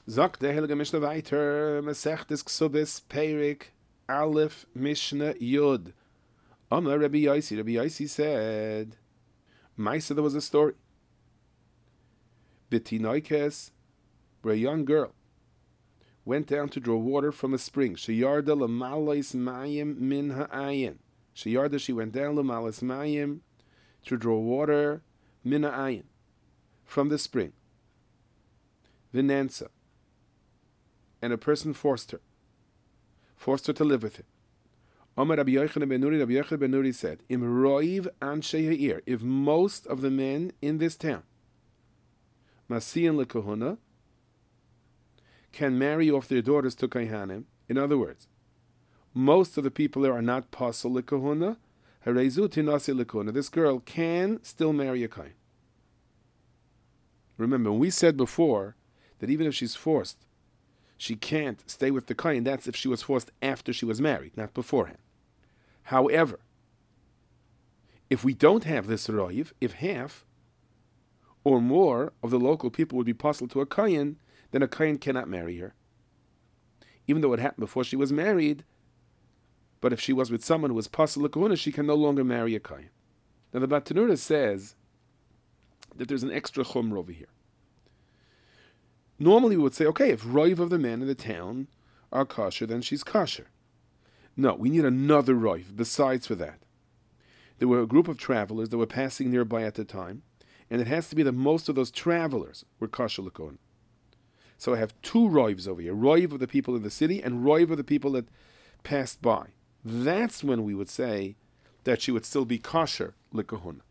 Sagt der Heilige Mishnah weiter, Mesechtes Ksubis, Perik, Aleph, Mishnah, Yud. Amar Rabbi Yaisi said, Maisa, there was a story. Bitinoikes, where a young girl went down to draw water from a spring. Sheyarda l'malais mayim min ha'ayin. Sheyarda, she went down l'malais mayim to draw water min ha'ayin, from the spring. Vinansa. And a person forced her to live with him. Omar Rabbi Yochanan ben Nuri said, Im roiv anshe ha'ir, if most of the men in this town, masiyan lekahuna, can marry off their daughters to kaihanim, in other words, most of the people there are not pasul lekahuna, harezu tinasi lekahuna, this girl can still marry a kain. Remember, we said before that even if she's forced, she can't stay with the kain. That's if she was forced after she was married, not beforehand. However, if we don't have this roiv, if half or more of the local people would be pasul to a kain, then a kain cannot marry her. Even though it happened before she was married, but if she was with someone who was pasul lekahuna, she can no longer marry a kain. Now the Batanura says that there's an extra chumrah over here. Normally we would say, okay, if roiv of the men in the town are kosher, then she's kosher. No, we need another roiv besides for that. There were a group of travelers that were passing nearby at the time, and it has to be that most of those travelers were kosher lekahuna. So I have two roivs over here, roiv of the people in the city and roiv of the people that passed by. That's when we would say that she would still be kosher lekahuna.